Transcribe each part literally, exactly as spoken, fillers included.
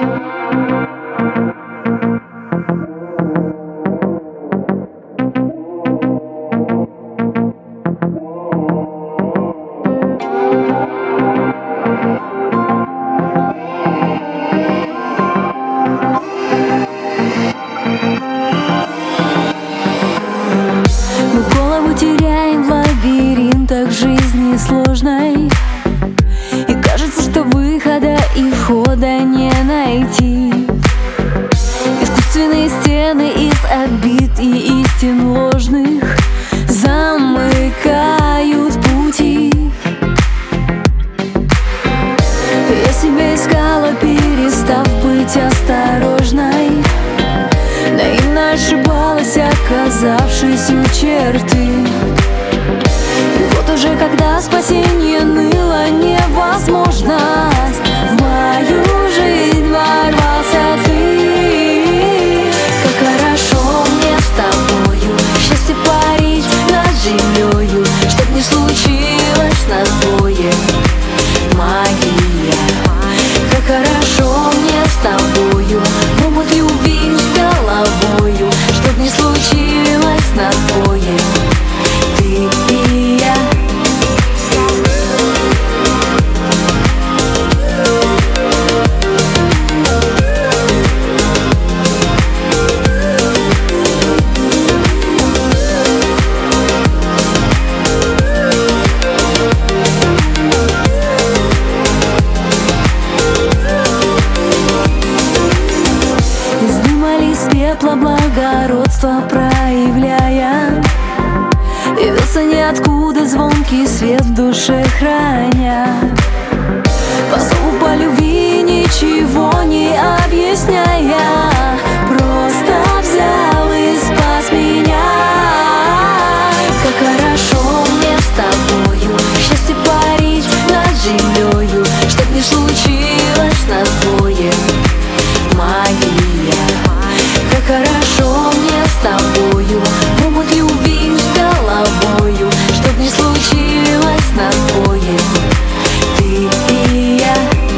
Теряем в лабиринтах жизни сложной, и кажется, что выхода и входа не найти. Искусственные стены из обид и истин ложных замыкают пути. Я себя искала, перестав быть осторожной, наивно ошибалась, оказавшись у черты. И вот уже когда спасение ныло невозможность, в мою жизнь ворвался ты. Как хорошо мне с тобою, счастье парить над землею, чтоб не случилось нас двое, магия. Как хорошо мне с тобою, в омут любви с головою, чтоб не случилось нас двое, ты и я. Из пепла благородство проявляя, явился ниоткуда звонкий свет в душе храня. По зову, по любви, ничего не объясняя, просто взял и спас меня. Как хорошо мне с тобою, счастье парить над землею, чтоб не случилось нас двое, магия. Как хорошо мне с тобою, в омут любви с головою, чтоб не случилось нас двое, ты и я.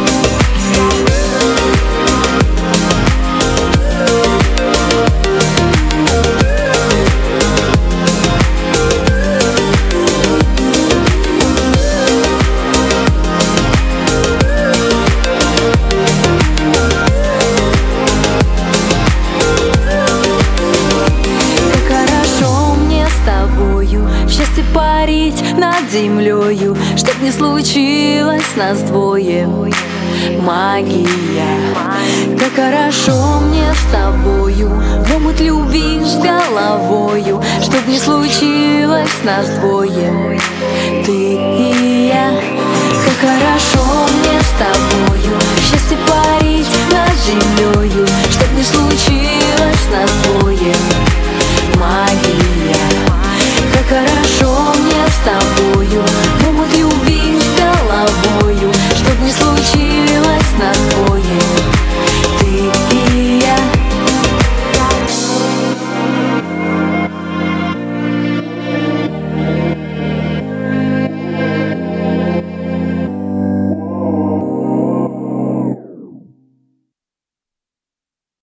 Счастье парить над землею, чтоб не случилось нас двое, магия. Как хорошо мне с тобою, в омут любви с головою, чтоб не случилось нас двое, ты и я. Как хорошо мне с тобою, счастье парить над землею, чтоб не случилось нас двое, магия. Как хорошо мне с тобою,